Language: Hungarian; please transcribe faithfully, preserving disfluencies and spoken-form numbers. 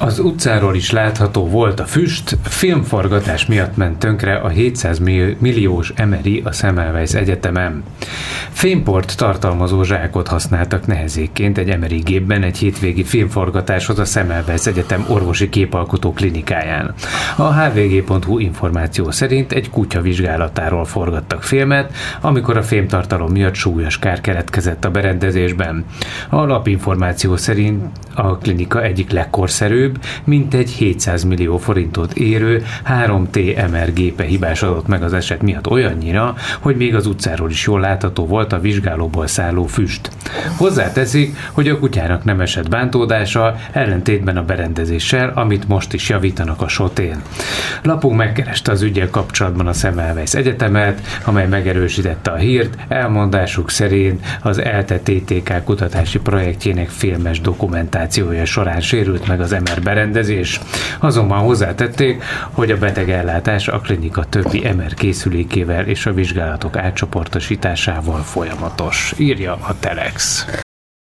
Az utcáról is látható volt a füst, filmforgatás miatt ment tönkre a hétszáz milliós Emery a Semmelweis Egyetemen. Fémport tartalmazó zsákot használtak nehezékként egy Emery gépben egy hétvégi filmforgatáshoz a Semmelweis Egyetem orvosi képalkotó klinikáján. A há vé gé pont hú információ szerint egy kutya vizsgálatáról forgattak filmet, amikor a fémtartalom miatt súlyos kár keletkezett a berendezésben. A lapinformáció szerint a klinika egyik legkorszerűbb, mintegy hétszáz millió forintot érő három té em er gépe hibásodott meg az eset miatt olyannyira, hogy még az utcáról is jól látható volt a vizsgálóból szálló füst. Hozzáteszik, hogy a kutyának nem esett bántódása, ellentétben a berendezéssel, amit most is javítanak a sotén. Lapunk megkereste az üggyel kapcsolatban a Semmelweis Egyetemet, amely megerősítette a hírt, elmondásuk szerint az ELTE té té ká kutatási projektjének filmes dokumentációja során sérült meg az em er berendezés. Azonban hozzátették, hogy a betegellátás a klinika többi em er készülékével és a vizsgálatok átcsoportosításával folyamatos, írja a Telex.